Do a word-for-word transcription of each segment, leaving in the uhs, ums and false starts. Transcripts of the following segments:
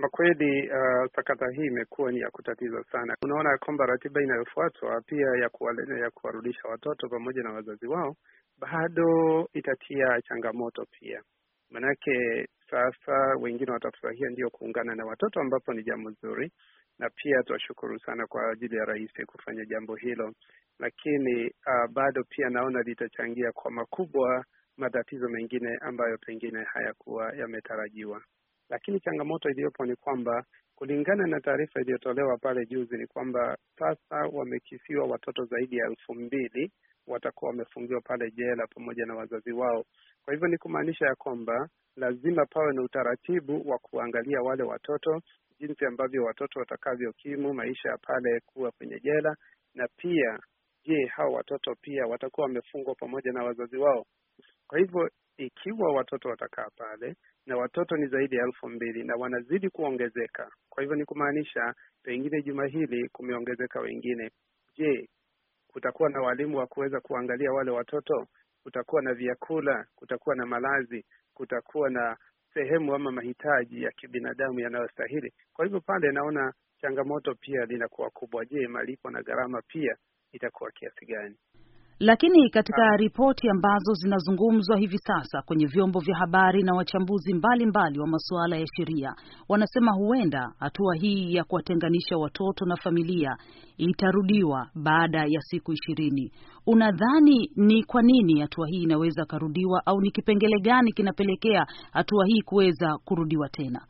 Kwa kweli uh, sakata hii imekuwa ni ya kutatiza sana. Unaona kwamba ratiba inayofuatwa pia ya kuwalea ya kuwarudisha watoto pamoja na wazazi wao bado itatia changamoto pia. Manake sasa wengine watafurahia ndio kuungana na watoto, ambapo ni jambo zuri, na pia tuwashukuru sana kwa ajili ya rais kufanya jambo hilo, lakini uh, bado pia naona litachangia kwa makubwa matatizo mengine ambayo pengine hayakuwa yametarajiwa. Lakini changamoto iliyopo ni kwamba kulingana na taarifa iliyotolewa pale juzi ni kwamba sasa wamekisiwa watoto zaidi ya elfu mbili watakuwa wamefungiwa pale jela pamoja na wazazi wao. Kwa hivyo ni kumaanisha ya kwamba lazima pawe na utaratibu wa kuangalia wale watoto, jinsi ambavyo watoto watakavyokimu maisha ya pale kuwa kwenye jela, na pia je, hao watoto pia watakuwa wamefungwa pamoja na wazazi wao. Kwa hivyo ikiwa watoto watakaa pale na watoto ni zaidi ya elfu mbili na wanazidi kuongezeka, kwa hivyo ni kumaanisha pengine juma hili kumeongezeka wengine. Je, kutakuwa na walimu wa kuweza kuangalia wale watoto? Kutakuwa na vyakula? Kutakuwa na malazi? Kutakuwa na sehemu ama mahitaji ya kibinadamu yanayostahili? Kwa hivyo pale naona changamoto pia linakuwa kubwa. Je, malipo na gharama pia itakuwa kiasi gani? Lakini katika ripoti ambazo zinazungumzwa hivi sasa kwenye vyombo vya habari na wachambuzi mbalimbali mbali wa masuala ya sheria, wanasema huenda hatua hii ya kuwatenganisha watoto na familia itarudiwa baada ya siku ishirini. Unadhani ni kwa nini hatua hii inaweza karudiwa, au ni kipengele gani kinapelekea hatua hii kuweza kurudiwa tena?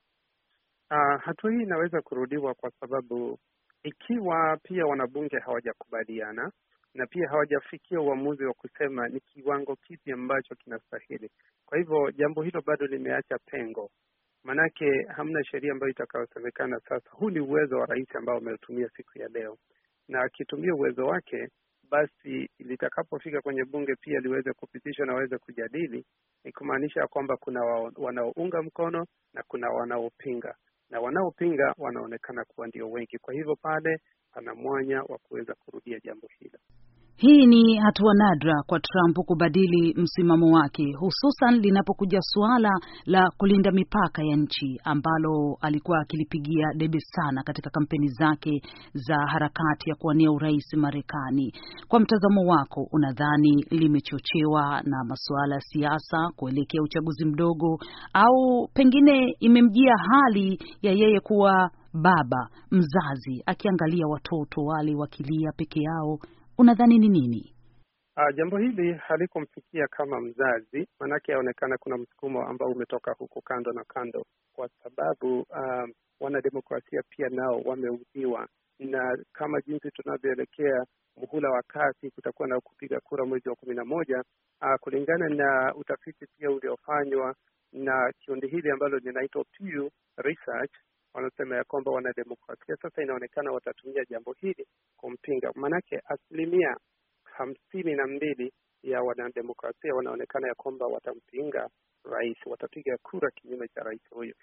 Uh, hatua hii inaweza kurudiwa kwa sababu ikiwa pia wanabunge hawajakubaliana na pia hawajafikia uamuzi wa kusema ni kiwango kipi ambacho kinastahili. Kwa hivyo jambo hilo bado limeacha pengo. Manake hamna sheria ambayo itakayosemekana sasa. Huu ni uwezo wa rais ambao ameutumia siku ya leo. Na akitumia uwezo wake, basi litakapofika kwenye bunge pia liweze kupitishwa na waweze kujadili, ni kumaanisha kwamba kuna wanaounga mkono na kuna wanaopinga. Na wanaopinga wanaonekana kuwa ndio wengi. Kwa hivyo pale pana mwanya wa kuweza kurudia jambo hilo. Hii ni hatua nadra kwa Trump kubadili msimamo wake, hususan linapokuja suala la kulinda mipaka ya nchi ambalo alikuwa akilipigia debe sana katika kampeni zake za harakati ya kuwania urais Marekani. Kwa mtazamo wako, unadhani limechochewa na masuala ya siasa kuelekea uchaguzi mdogo, au pengine imemjia hali ya yeye kuwa baba mzazi akiangalia watoto wale wakilia peke yao? Unadhani ni nini? Uh, jambo hili halikumfikia kama mzazi, manake yaonekana kuna msukumo ambao umetoka huku kando na kando, kwa sababu uh, wanademokrasia pia nao wameudhiwa, na kama jinsi tunavyoelekea muhula wa kasi kutakuwa na kupiga kura mwezi wa kumi na moja, uh, kulingana na utafiti pia uliofanywa na kikundi hili ambalo linaitwa Pew Research, wanasema ya kwamba wanademokrasia sasa inaonekana watatumia jambo hili kumpinga. Manake asilimia hamsini na mbili ya wanademokrasia wanaonekana ya kwamba watampinga rais, watapiga kura kinyume cha rais huyo.